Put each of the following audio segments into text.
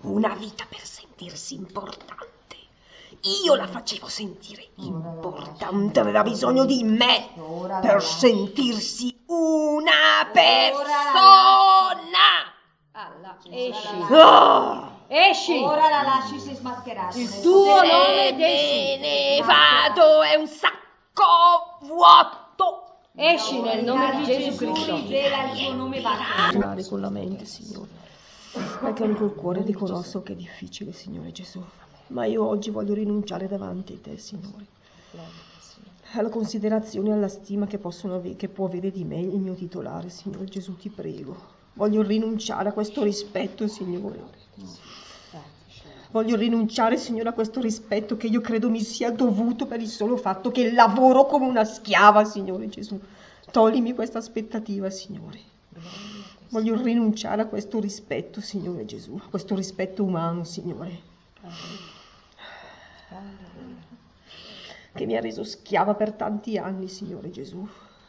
una vita per sentirsi importante. Io la facevo sentire importante, aveva bisogno di me per sentirsi una persona. Esci. Oh! Esci. Ora la lasci si smascherare. Il tuo nome Se esci. me ne vado è un sacco vuoto. Esci nel nome di Gesù Cristo. Rivela il tuo nome, vattene. Con la mente, Signore, perché anche col cuore riconosco che è difficile, Signore Gesù, ma io oggi voglio rinunciare davanti a te, Signore, alla considerazione e alla stima che può avere di me il mio titolare, Signore Gesù, ti prego. Voglio rinunciare a questo rispetto, Signore. Voglio rinunciare, Signore, a questo rispetto che io credo mi sia dovuto per il solo fatto che lavoro come una schiava, Signore Gesù. Toglimi questa aspettativa, Signore. Voglio rinunciare a questo rispetto, Signore Gesù, a questo rispetto umano, Signore, che mi ha reso schiava per tanti anni, Signore Gesù.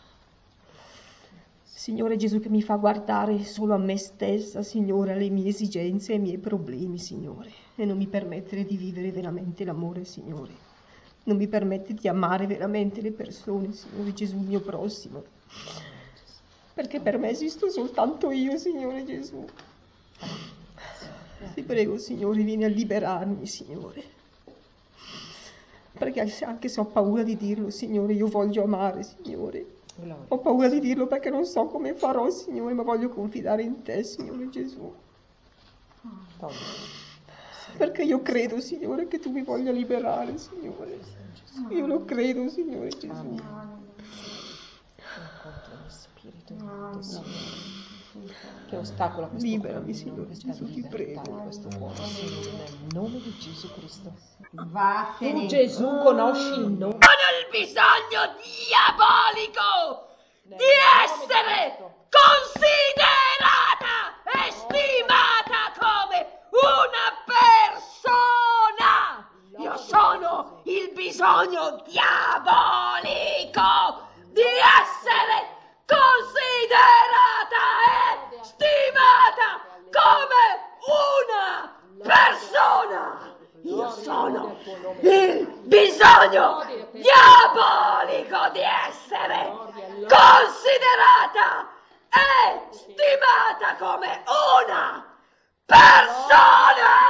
Signore Gesù, che mi fa guardare solo a me stessa, Signore, alle mie esigenze e ai miei problemi, Signore, e non mi permettere di vivere veramente l'amore, Signore. Non mi permette di amare veramente le persone, Signore Gesù, il mio prossimo. Perché per me esisto soltanto io, Signore Gesù. Ti prego, Signore, vieni a liberarmi, Signore. Perché anche se ho paura di dirlo, Signore, io voglio amare, Signore. Ho paura di dirlo perché non so come farò, Signore, ma voglio confidare in te, Signore Gesù. Perché io credo, Signore, che tu mi voglia liberare, Signore. Io lo credo, Signore Gesù. Che ostacola questo Liberami, Signore Gesù, ti prego. questo cuore, Signore, nel nome di Gesù Cristo. Vattene. Tu Gesù conosci il nome. Non ho il bisogno diabolico di essere considerata e stimata come una persona. Io sono il bisogno diabolico di essere considerata e stimata come una persona. Io sono il bisogno diabolico di essere considerata e stimata come una persona.